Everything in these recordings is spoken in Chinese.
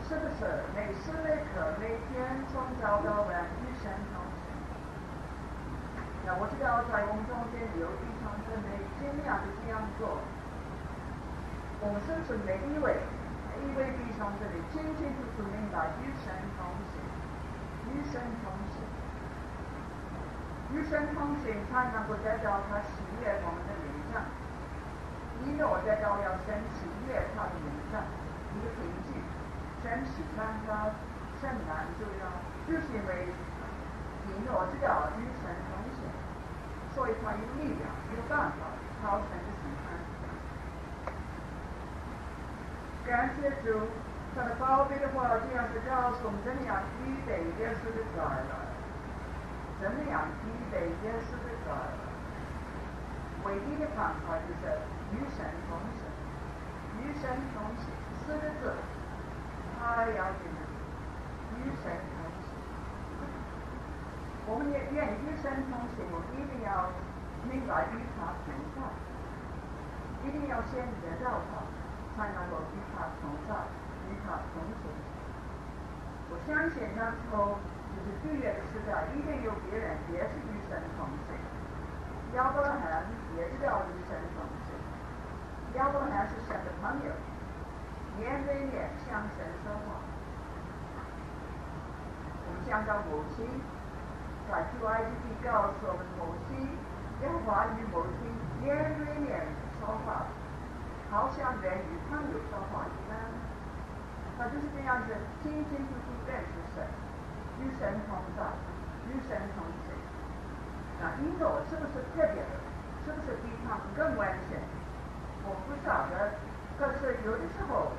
是不是每时每刻每天从早到晚与神同行？那我知道在我们中间有弟兄姊妹尽量的这样做。我们是不是每一位弟兄姊妹清清楚楚明白与神同行，与神同行，与神同行才能够得到他喜悦我们的名证。以诺得到了神喜悦他的名证，一个凭据，神喜欢他，神满足他，就是因为以诺知道与神同行，所以他有力量，有办法讨神的喜欢。感谢主，他的宝贝的话这样是告诉我们怎么样预备耶稣的再来，怎么样预备耶稣的再来。唯一的办法就是与神同行，与神同行四个字太要紧了，与神同行。我们也愿意与神同行，我们一定要明白与他同在，一定要先得到他，才能够与他同在，与他同行。我相信那时候就是旧约的时代，一定有别人也是与神同行。亚伯拉罕也知道与神同行，亚伯拉罕是神的朋友，面对面向神说话。我们讲到摩西，在出埃及记告诉我们，摩西耶和华与摩西面对面说话，好像人与朋友说话一样。他就是这样子清清楚楚认识神，与神同在，与神同行。那以诺是不是特别的？是不是比他们更完全？我不晓得。可是有的时候，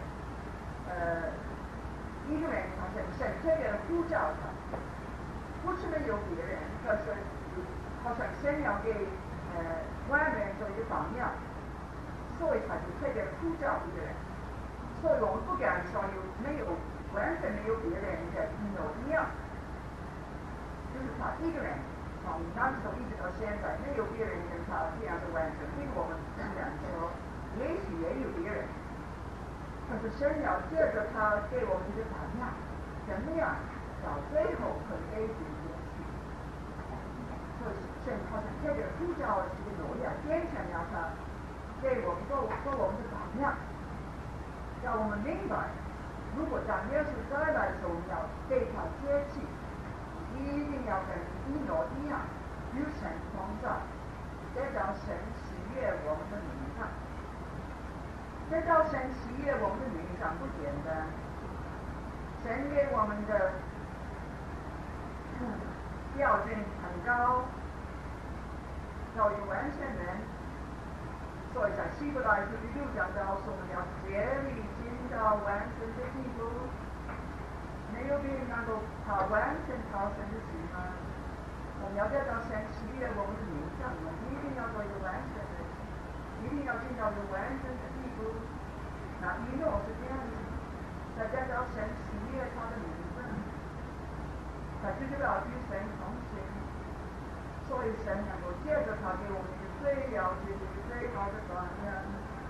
一个人好像神特别的呼召他，不是没有别人，可是好像神要给外人做一个榜样，所以他就特别的呼召一个人。所以我们不敢说完全没有别人跟以诺一样，就是他一个人。从那时候一直到现在，没有别人跟他这样的完成。因为我们不敢说，也许也有别人，可是神要借着他给我们一个榜样，怎么样到最后可以给主耶稣。所以神好像特别呼召这个诺亚，变成了他给我们做我们的榜样，让我们明白，如果当耶稣再来的时候，我们要给他接气。一定要跟以诺一样，与神同在，得到神喜悦我们的名上。得到神喜悦我们的名上不简单，神给我们的标准很高，要有完全人。所以在希伯来书第6章告诉我们要竭力进到完全的地步。没有别人能够完全讨神的喜欢，我们要得到神喜悦我们的名上，我们一定要做一个完全的人，一定要进到一个完全的地步。那以诺是这样子，在得到神喜悦他的名分，他就知道与神同行，所以神能够借着他给我们一个最了解的、最好的榜样。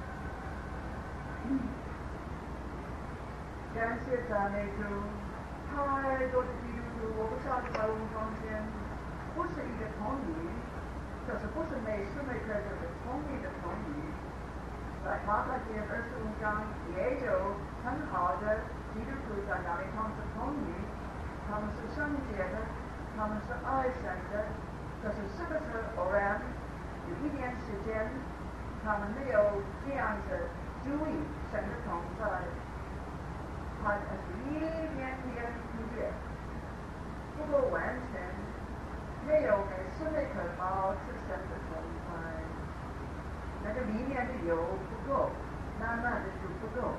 感谢赞美主。太多的基督徒，我不晓得在我们中间不是一个同意，就是不是每时每刻就是同意的同意。在马太福音25章也有很好的基督徒在那里同时同意，他们是圣洁的，他们是爱神的，可是是不是偶然有一点时间，他们没有这样子注意神的同在？他是一点点忽略，不够完全，没有每时每刻保持神的同在，那个里面的油不够，慢慢的就不够。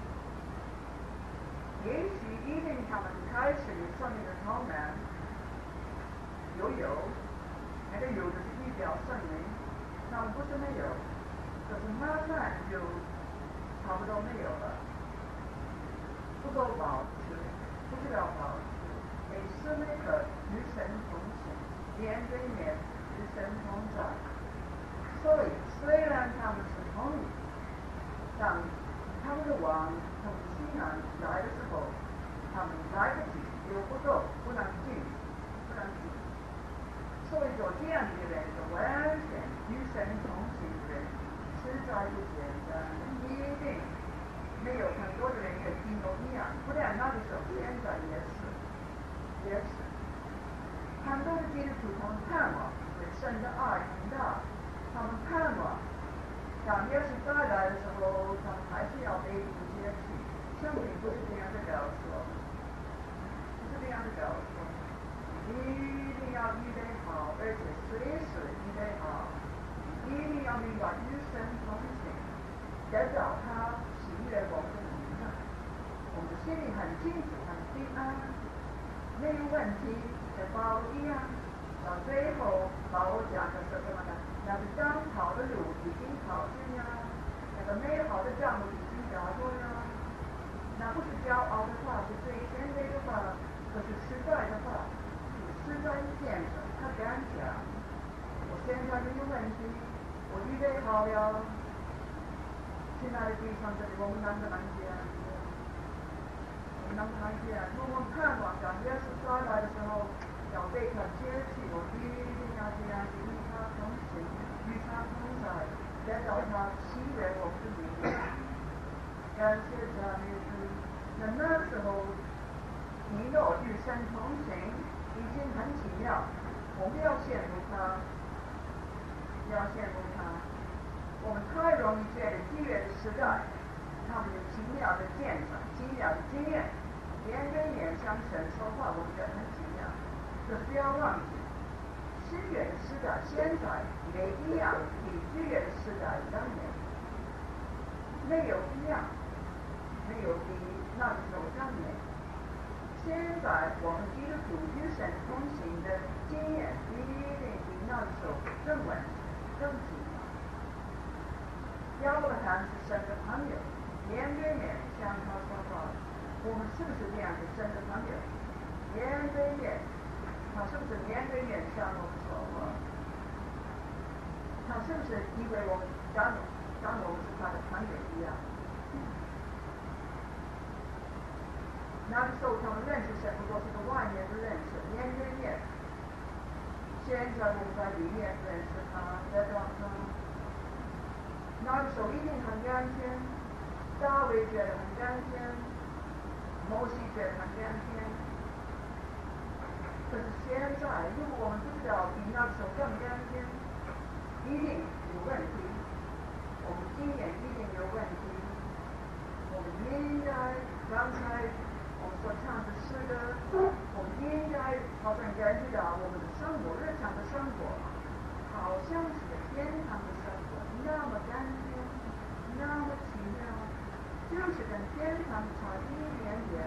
也许一定他们开始有生命的充满，有油，那个油就是预表圣灵，他们不是没有，可是慢慢就差不多没有了。不够保持，不知道保持，每时每刻与神同行，面对面与神同在。所以虽然他们是同意，当他们的王从西南来的时候， 结识。很多的基督徒他们盼望对神的爱很大，他们盼望当耶稣再来的时候，他们还是要被主接去。圣经不是这样的告诉我们，不是这样的告诉我们，一定要预备好，而且随时预备好，一定要明白与神同行，得到他喜悦我们的同在。我们的心里很清楚，很平安，没有问题。跟保罗一样，到最后保罗讲的是什么呢？那个当跑的路已经跑尽了，那个美好的仗已经打过了。那不是骄傲的话，是最谦卑的话，可是实在的话，实在的见证，他敢讲。我现在没有问题，我预备好了。亲爱的弟兄姊妹，我们能不能这样？我们能不能这样？如果我们盼望当耶稣再来的时候，要被他接去，我一定要这样与他同行，与他同在，得到他喜悦我们的灵。感谢赞美主。那时候，你若与神同行，已经很奇妙。我们要羡慕他，要羡慕他。我们太容易觉得积月的时代，他们有奇妙的见证、奇妙的经验，面对面向神说话，我们觉得很奇妙。可是不要忘记，新约的时代现在没一样比旧约的时代更美，没有一样，没有比那个时候更美。现在我们基督徒与神同行的经验，一定比那个时候更稳、更奇妙。亚伯拉罕是神的朋友，面对面向他说话。我们是不是这样的神的朋友？面对面。他是不是面对面向我们说话？他是不是以为我们当我们是他的朋友一样？那个时候他们认识神，不过是个外面的认识，面对面。现在我们在里面认识他，得到他。那个时候一定很干净，大卫觉得很干净，摩西觉得很干净。可是现在，如果我们不知道比那时候更干净，一定有问题。我们经验一定有问题。我们应该刚才我们所唱的诗歌，我们应该好像感觉到我们的生活、日常的生活，好像是天堂的生活，那么干净，那么奇妙，就是跟天堂差一点点。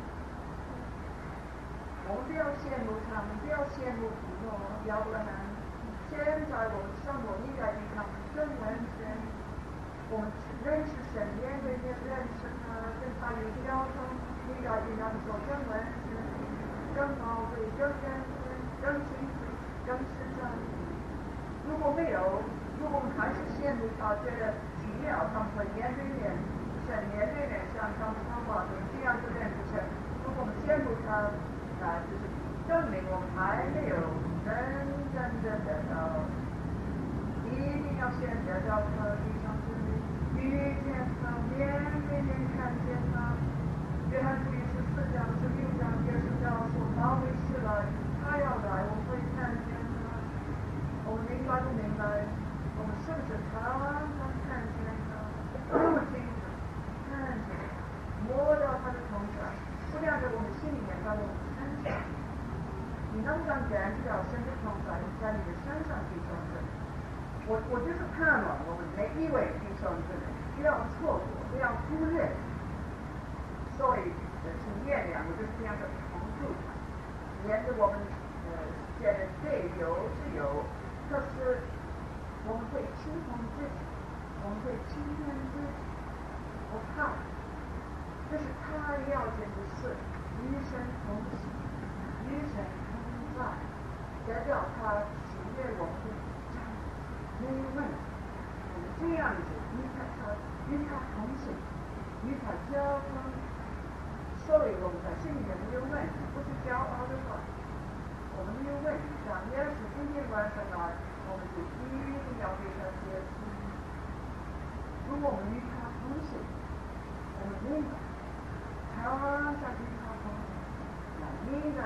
我们不要羡慕他们，不要羡慕普诺、亚伯拉罕。现在我们生活应该比他们更完全。我们认识神，面对面认识他，跟他有交通，应该比他们说更完全、更宝贵、更干净、更清楚、更实在。如果没有，如果我们还是羡慕他，觉得奇妙，他们会面对面神面对面向他们说话，这样就认识神。如果我们羡慕他，就是证明我们还没有真正的得到，一定要先得到他的地上之力，遇见他，面对面看见他。约翰福音14章、16章也是告诉他会是来，他要来，我会看见他。我们明白不明白？我们是不是常常看见他？那么清楚，看见，摸到他的同在，不但在我们心里面，在我们身上。你能不能感觉到神的同在在你的身上弟兄姊妹？我就是盼望我们每一位弟兄姊妹不要错过，不要忽略。所以请原谅我就是这样的重复，免得我们觉得对有是有，可是我们会轻碰自己，我们会轻看自己。我怕这是太要紧的事，与神同行，与神同在，得到他喜悦我们的家，没有问题。我们这样子与他同行，与他交通，所以我们在心里面没有问题，不是骄傲的话，我们没有问题。当耶稣今天晚上来，我们就一定要给他接受。如果我们与他同行，我们明白，常常与他同行，那应该就不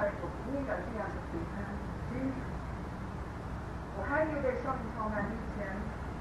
应该这样子平安清楚。我还没有在上帝充满以前，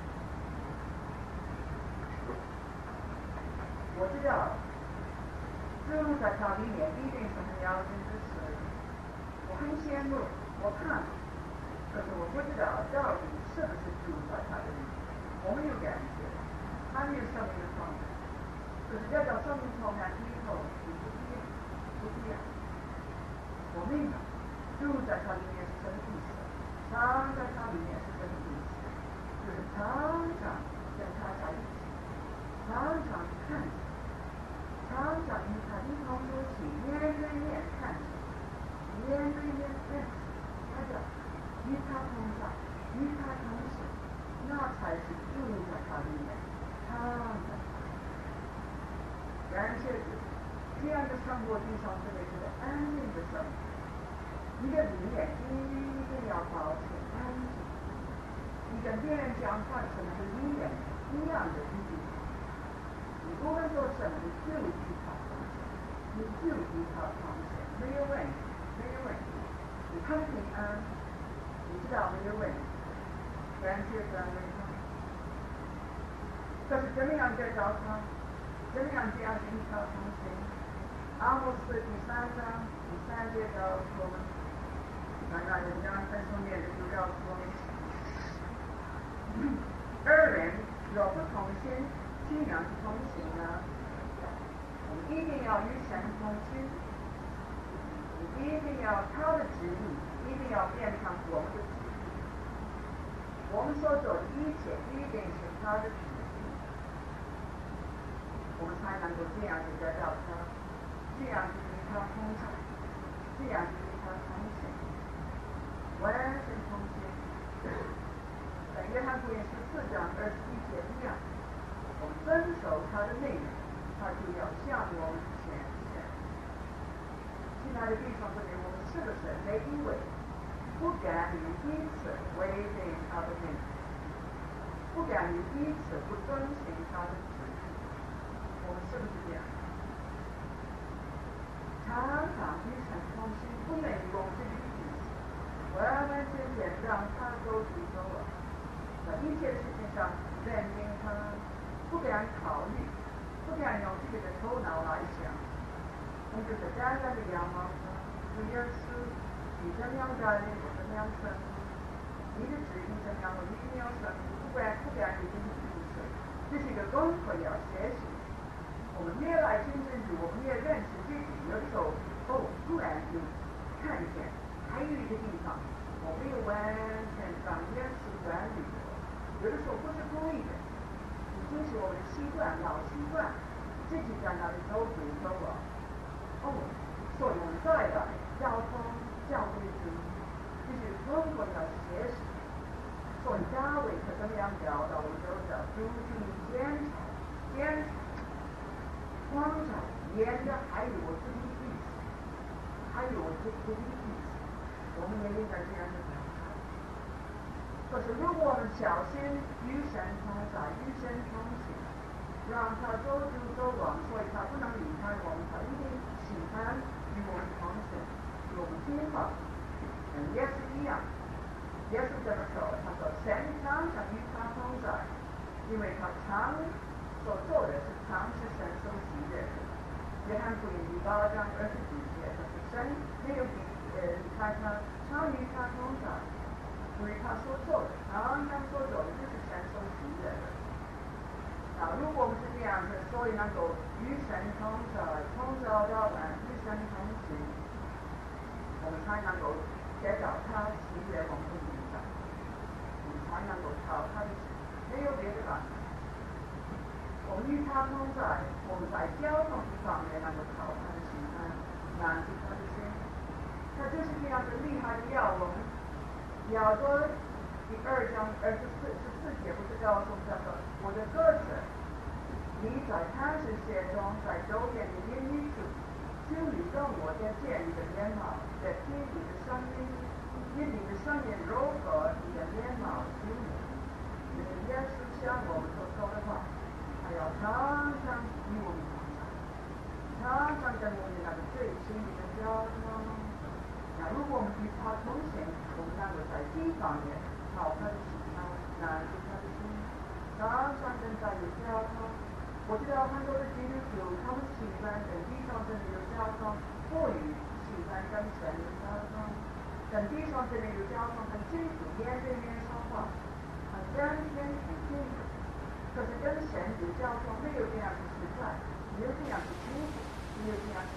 我知道住在它里面一定是很要紧的事，我很羡慕，我看，可是我不知道到底是不是住在它里面。我没有感觉，还没有生命的充满，可是要到生命充满以后，你不一样，不一样。我明白，住在它里面是什么意思，常在它里面是什么意思，就是常常跟他在一起，常常看着，常常与他一同出去，面对面看着，面对面认识，他的与他同在，与他同行，那才是住在他里面，常在他里面。感谢主，这样的生活地上特别是安静的生活。你的里面一定要保持安静，你跟别人讲话的时候是一样的语气，你无论做什么，你就与他同行，你就与他同行，没有问题，没有问题，你很平安，你知道没有问题，感谢赞美他。可是怎么样得到他？怎么样这样与他同行？阿摩斯第3章第3节告诉我们。刚才我们讲分数面的就告诉我们，二人若不同心，尽量是同行呢。我们一定要与神同心，一定要他的旨意，一定要变成我们的旨意。我们所做的一切一定是他的旨意，我们才能够这样子得到他，这样子与他同在，这样子与他同行。完全同心，在约翰福音14章21节一样，我们遵守他的内容，他就要向我们显现。其他的地方这里，我们是不是每一位不敢于彼此违背他的内容，不敢于彼此不遵循他的旨意？我们是不是这样？常常与神同心，不能用自己的意思。完完全全让他走主走了，在一切事情上认定他，不敢考虑，不敢用自己的头脑来想，我们就是单单的仰望他，主耶稣，你怎么样带领我怎么样生活，你的旨意怎么样我一定要生活，不敢与自己的意思，这是一个功课要学习。我们越来亲近主，我们越认识自己，有的时候突然就看见。还有一个地方，我没有完全让耶稣管理我，有的时候不是故意的，已经是我们的习惯，老习惯，自己在那里走主走了。所以我们再来交通教会主，这是中国要学习。所以大卫是怎么样教导我们都知道，注意检查，光照严的还有我自己的意思，还有我自己的意思。我们也应该这样子表达。可是如果我们小心与神同在，与神同行，让他走主走往，所以他不能离开我们，他一定喜欢与我们同行，与我们听话。也是一样，耶稣这么说，他说神常常与他同在，因为他常所做的是常是神所喜悦的。约翰福音第8章29节，他说神没有离开他，常与他同在，因为他所做的，常常所做的就是神所喜悦的。如果我们是这样子，所以能够与神同在，从早到晚与神同行，我们才能够得到他喜悦我们的领导，我们才能够讨他的喜，没有别的办法。我们与他同在，我们在交通这方面能够讨他的喜欢，满足他的心。他就是这样子厉害的要我们，要多第2章14节不是告诉他说，我的鸽子，你在磐石穴中，在周边的阴密处，就你跟我在见你的面貌，在听你的声音，因你的声音柔和，你的面貌虚无。因为耶稣向我们所说的话，他要常常与我们同在，常常跟我们那个最亲密的交通。 那如果我们与他同行，我们能够在地方面讨他的喜欢，满足他的心，常常跟在有交通。我知道很多的基督徒，他们喜欢跟地上真的有交通，过于喜欢跟神有交通，跟地上真的有交通，跟基督徒面对面说话，很干净很清楚。可是跟神有交通，没有这样的实在，没有这样的清楚，没有这样的。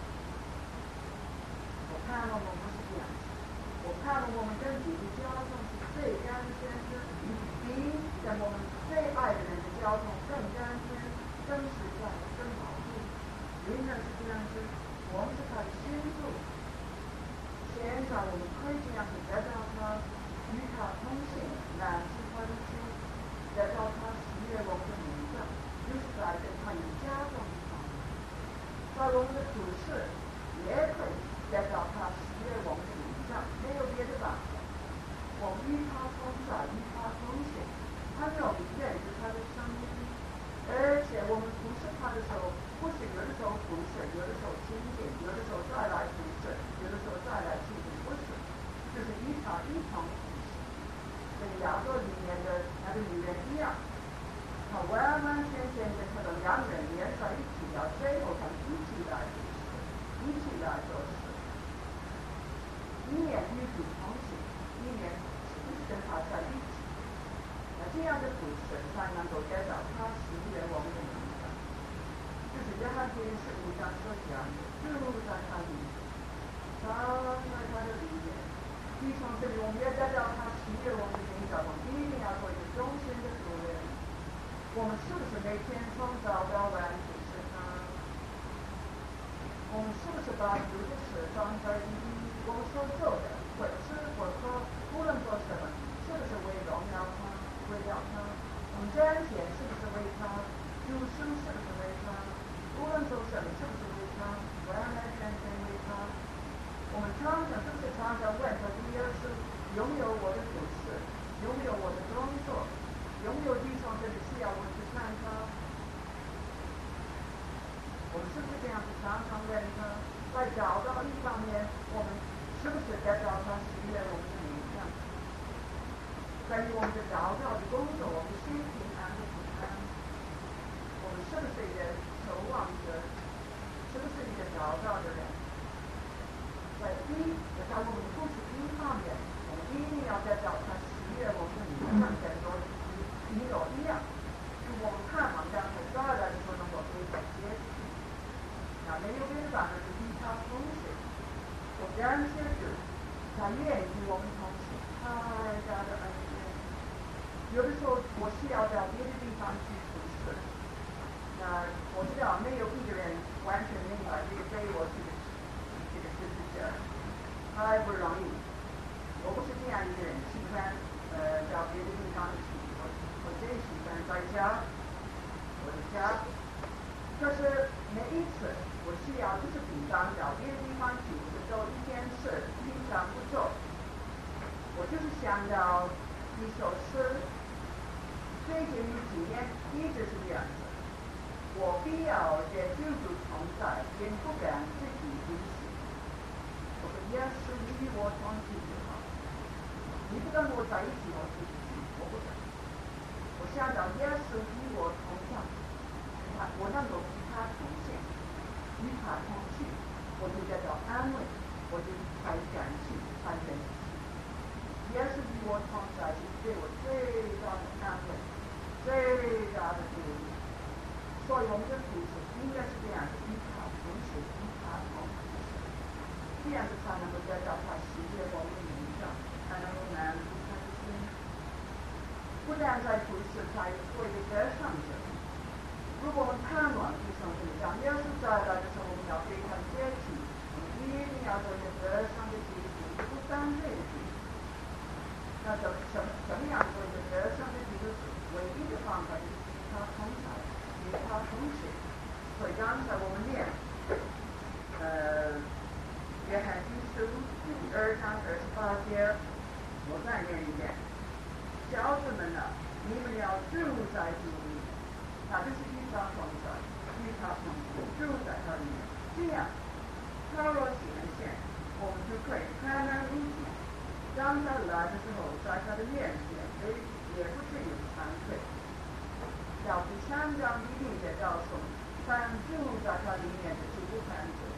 我看到我们不是这样子，我看到我们跟主的交通是最干净的，比跟我们最爱的人的交通更干净、更实在、更好处。原来是这样子，我们是他的心腹。现在我们可以这样子得到他，与他同行，满足他的心，得到他喜悦我们的名分，就是在跟他有交通的方面，在我们的处事也可以得到他喜悦我们的名分，没有别的办法。我们与他同在，与他同行，他要认识他的生命，而且我们服侍他的时候，不是有的时候服侍，有的时候亲近，有的时候再来服侍，有的时候再来亲近，不是，就是与他一同服侍，跟雅各里面的那个女人一样，他完完全全跟他的两人连在一起了，最后他们一起来服侍，一起来做事，一面与主同行，一面跟他在一起。那这样的服侍才能够得到他喜悦我们的名分，就是约翰福音15章所讲的，就在他里面，常在他的里面。地上这里我们要得到他喜悦我们的名分，我们一定要做一个忠心的仆人。我们是不是每天从早到晚服侍他？我们是不是把主的事放在第一？我们所做的，或吃或喝，无论做什么，是不是为荣耀他？为了他？我们赚钱是不是为他？读书是不是为他？无论做什么，是不是为他？完完全全为他？我们常常是不是常常问他第二是拥有我的服饰，拥有我的工作，拥有地上这里需要我去看他？我们是不是这样子常常问他？在找到一方面，我们是不是得到他喜悦我们的名分？在于我们的找到的工作，我们心平安的平安。我们是不是一个守望者？是不是一个找到的人？在我们不是一方面，我们一定要得到他喜悦我们的名分，跟着一模一样。就我们盼望这样子招来的时候能够非常接近。那没有别的办法，就与他同行。我感谢主，他愿意与我们同行，太大的恩典。有的时候我需要到别的地方去服侍，那我知道没有一个人完全明白这个对我这个十字架太不容易。我不是这样一个人，喜欢到别的地方去，我最喜欢在家，我的家。可是每一次我需要就是比方到别的地方去，我就做一件事，平常不做，我就是想到一首诗。最近的几年一直是这样子，我必要跟救主同在，便不敢自己离行。我说耶稣与我同去就好，你不跟我在一起，我自己去，我不敢。我想到耶稣与我同在，我能够与他同行，与他同去，我就得到安慰，我就才敢去，才愿意去。耶稣与我同在是对我最大的安慰。最大的鼓励，所以我们的服侍应该是这样子，与他同行，与他同行，这样子才能够得到他喜悦我们的名分，才能够满足他的心。不但在服侍，在做一个得胜者。如果我们盼望地上这样，耶稣再来的时候，我们要对他接近，我们一定要做一个得胜的基督徒，不犯罪的基督徒。那怎么样做一个得胜的基督徒？唯一的方法就是与他同在，与他同行。所以刚才我们念约翰一书第2章28节，我再念一遍：小子们啊，你们要住在主里，他就是与他同在，与他同行，住在他里面。这样，他若显现， 我们就可以开门入境。当他来的时候，在他的面前，也不至于惭愧。要第3章一定也告诉我们，凡住在他里面的就不犯罪，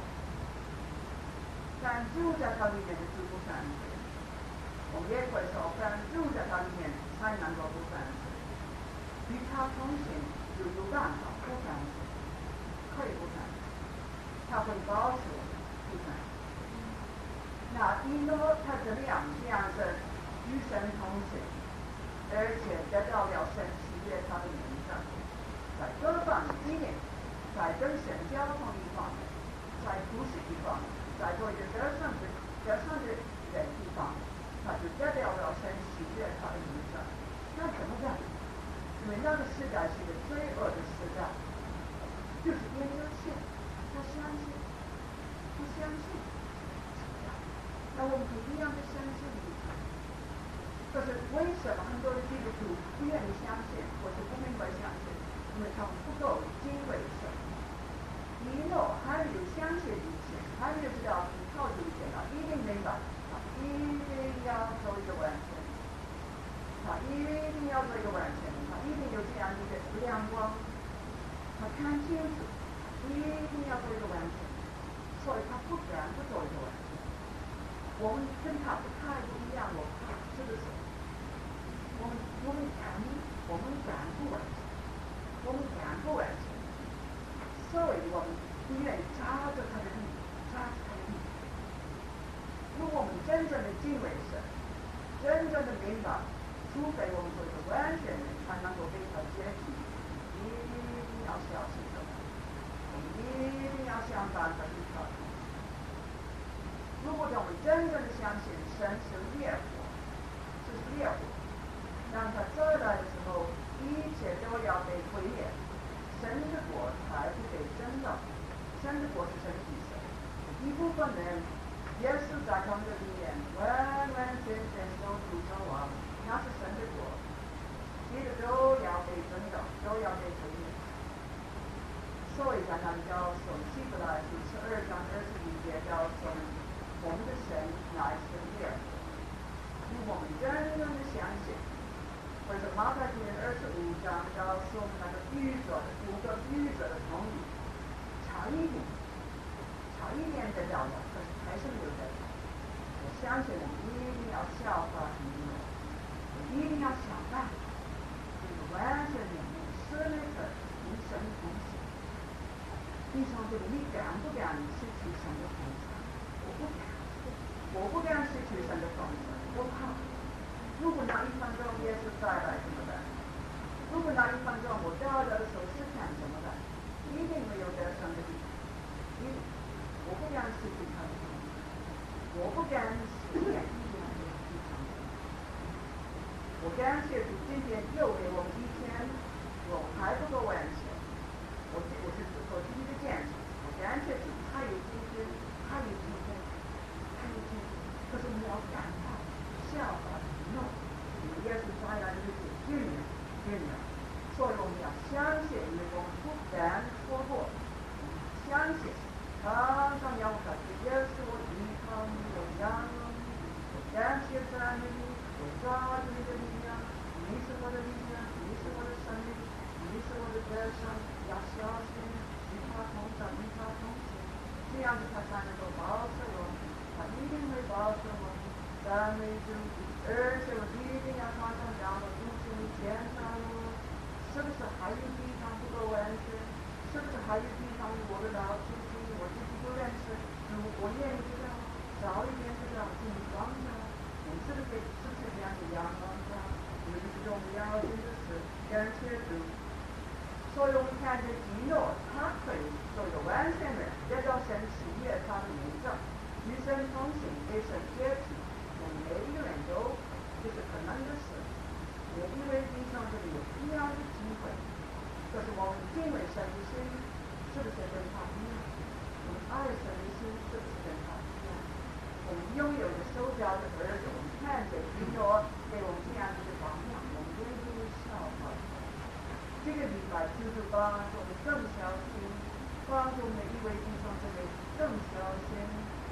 凡住在他里面的就不犯罪。我们也会说，凡住在他里面才能够不犯罪。与他同行就有办法不犯罪，可以不犯罪，他会告诉我们不犯罪。那以诺他怎么样？这样是与神同行，而且得到了神喜悦他的名证，在各方面，第一，在跟神交通一方面，在服侍一方面，在做一个得胜的人一方面，他就得到了神喜悦他的名证。那怎么办？因为那个时代是一个罪恶的时代，就是因着信，他相信，不相信。那我们可以一样的相信一下。可是为什么很多的基督徒不愿意相信，或者不明白相信？因为他们不够敬畏神。以诺还没有相信以前，还没有知道靠主以前，他一定明白，他一定要做一个完全，他一定要做一个完全，他一定有这样一个亮光，他看清楚，一定要做一个完全，所以他不敢不做一个完全。我们跟他的态度一样，是不是？我们敢不完全，我们敢不完全，所以我们不愿意抓着他的地，抓着他的地。如果我们真正的敬畏神，真正的明白，除非我们做一个完全人，才能够被他接替，一定要小心的，我们一定要想办法去靠他。如果我们真正的相信神是烈火，是烈火，当他再来的时候，一切都要被毁灭。神的国才不被争到，神的国是神的意思。一部分人也是在他们的里面完完全全守住守望，那是神的国，别的都要被争到，都要被毁灭。所以在那里告诉希伯来书12章21节告诉我们的神乃是烈火。如果我们真正的相信，或者马太福音25章告诉我们那个5个愚者的同意，差一点得到了，可是还是没有得到。我相信我们一定要效法以诺，一定要想办法，这个完全的使那个与神同行。弟兄姊妹，你敢不敢失去神的同在？我不敢失去神的同在，我怕。如果那1分钟耶稣再来怎么办？如果那1分钟我掉了手试探怎么办？一定没有得胜的地方。我不敢失去他的同在，我不敢失去他的地方。我感谢主今天又给我们一天，我还不够完全。我是做第一个见证，我感谢主还有今天，还有今天。可是我们要赶快效法以诺，耶稣再来的日子近了，所以我们要相信，因为我们不敢错过，相信，常常要感谢耶稣，依靠你的阳，我感谢赞美你，我抓住你的力量，你是我的力量，你是我的生命，你是我的得胜，要小心，与他同在，与他同行，这样子他才能够保守我们。他一定会保守我们，赞美主，而且我一定要常常让我主心检查我，是不是还有地方不够完全？是不是还有地方我的老处境我自己不认识？我愿意知道，早一点知道，尽光照，我们是不是这样的阳光照？这是重要的事，感谢主。所以我们看见以诺，他可以做一个完全人，得到神喜悦他的名证。与神同行，被神接替，我们每一个人都这是可能的事。每一位弟兄这里有一样的机会，可是我们敬畏神的心是不是跟他一样？我们爱神的心是不是跟他一样？我们拥有的手表的儿子，我们看见以诺给我们这样一个榜样，我们一定效法。这个礼拜就是帮助我们更小心，帮助每一位弟兄这里更小心。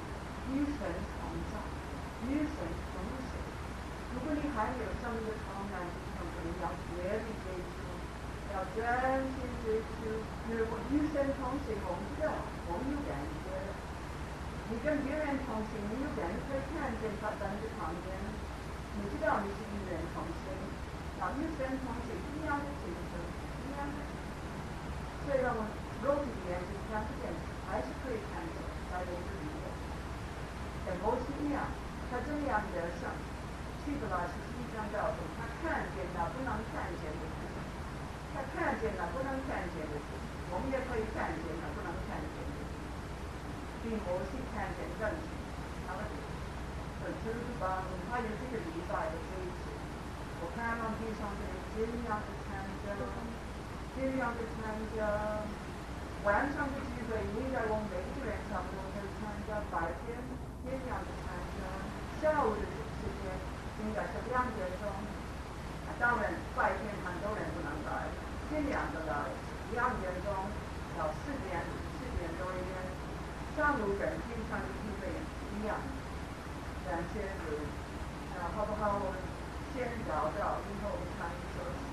与神同在，与神同行。如果你还没有生命的同在，可能要竭力追求，要专心追求。如果与神同行，我们知道我们有感觉。你跟别人同行，你有感觉可以看见他站在旁边，你知道你是与人同行。与神同行一样的精神，一样的。虽然我们肉体里面是看不见，还是可以看见在我们里面。跟摩西一样，他这么样的上，希伯来11章告诉他看见那不能看见的事，他看见那不能看见的事，我们也可以看见那不能看见的事，比摩西看见更清楚。他们就是帮他有这个礼拜的追求。我看到地上这里尽量的参加，尽量的参加。晚上的聚会，应该我们每个人差不多可以参加，白天尽量的参加。下午的时间应该是2点钟。当然白天很多人不能来，尽量的来。2点钟到4点多一点。上午跟平常的聚会一样。感谢主。好不好？我们先找到，以后我们唱一首诗。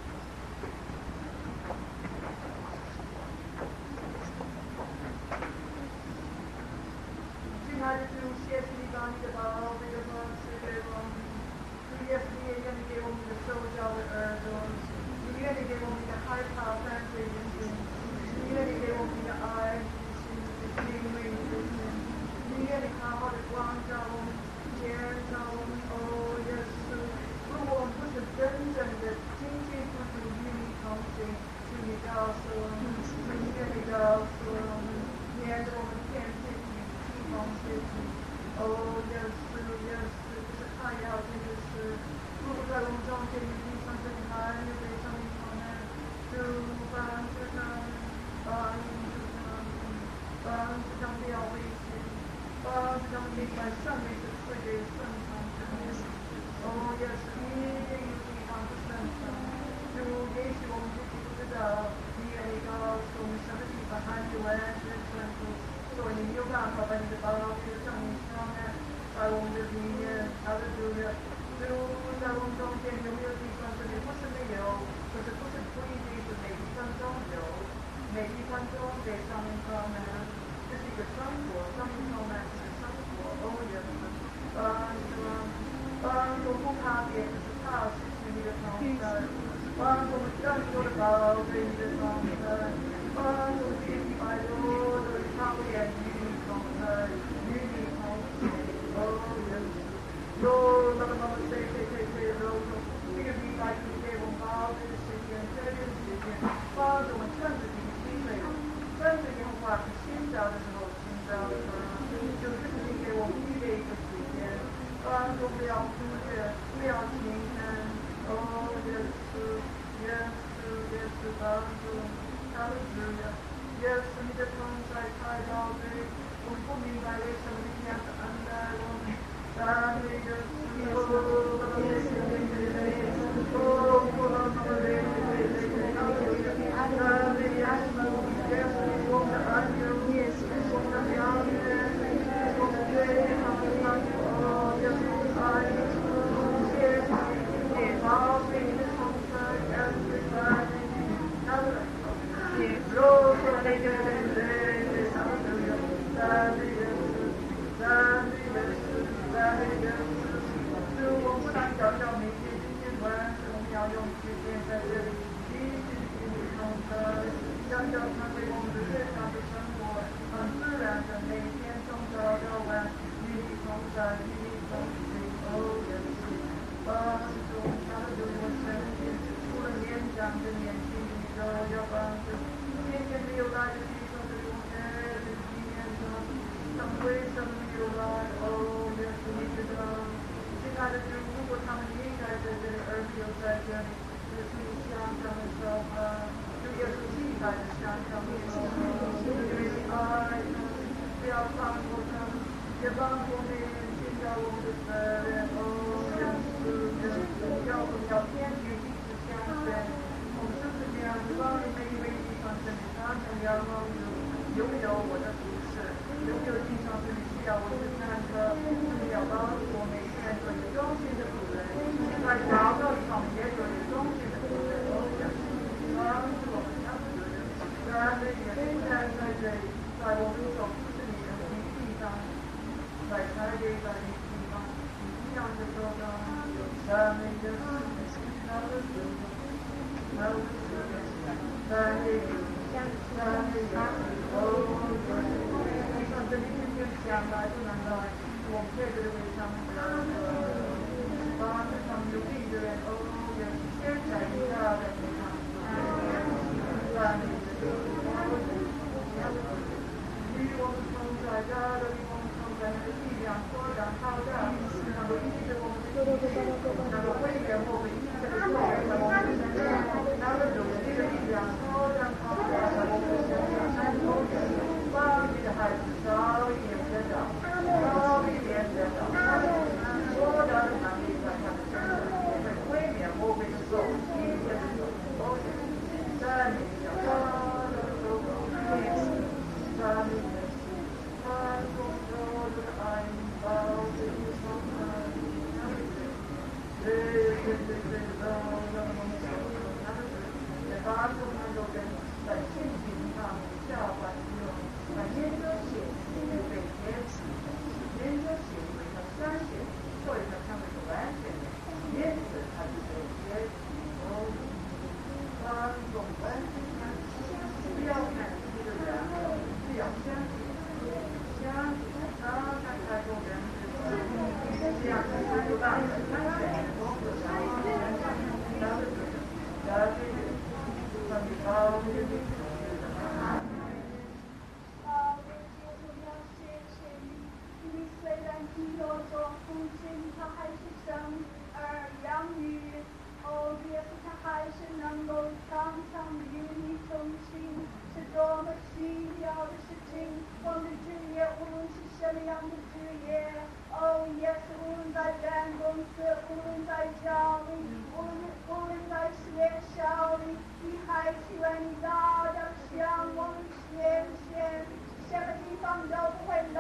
亲爱的主，谢谢你把你的宝贝的方式给我们。主耶稣，你也愿意给我们的手脚的耳朵，你愿意给我们的害怕犯罪的心，你愿意给我们的爱的心，敬畏你的心，你愿意好好的光照我们，建造我们。耶稣，如果我们不是真正的亲近不足与你同行，请你告诉我们，请你告诉我们，免得我们天天与你同行。耶稣，耶稣，这是太要紧的事。如果在我们中间有地上这里还有被生命我们，主帮助他们，帮助他们，帮助他们不要危险，帮助他们明白上帝是赐给圣徒的。耶稣，你也有地方不顺畅，主也许我们自己不知道，你愿意告诉我们什么地方还没完全顺服，所以你有办法把你的宝贝的生命上面在我们的里面，他的主人，主在我们中间有没有地方这里不是没有，可是不一定是每一分钟有，每一分钟给生命上面，这是一个生活，生命上面是生活，耶稣，帮助不怕别人是怕失去你的同在，帮助我们更多的宝贝你的同在，帮助100多的操练与你同在，与你同行。耶稣，那么谁，这个礼拜主给我们宝贝的时间，这个时间，帮助我们趁着这个机会，趁着耶和华寻找的时候寻找他，就是你给我们预备一个时间。帮助不要忽略，不要轻看。耶稣，帮助他的主人，耶稣，你的同在太宝贝，我们不明白为什么你这样子恩待我们。赞美耶稣， 叫我是看客，是要告诉我每个人做一个忠心的仆人，在祷告里方面也做一个忠心的仆人。帮助我们当主人，在这个不但在这里，在我们所不是你的地方，在台北在你地方，一样的做到，在每个事情上的时候，在我们的在这里，在这里，上这里天天想来不能来，我们这个为上把这上有病的人，也先在一下的地方。与我们同在，家的与我们同在，那个力量扩展浩大，能够医治我们的疾病，能够恢复我们一切的罪恶在我们身上，那个主的力量扩展浩大，在我们身上，帮你的孩子早一点得到，早一点得到，所有的能力在他的身上，也会毁灭魔鬼的手，一切的手，在你。 在你大的向我们显现，什么地方都不会漏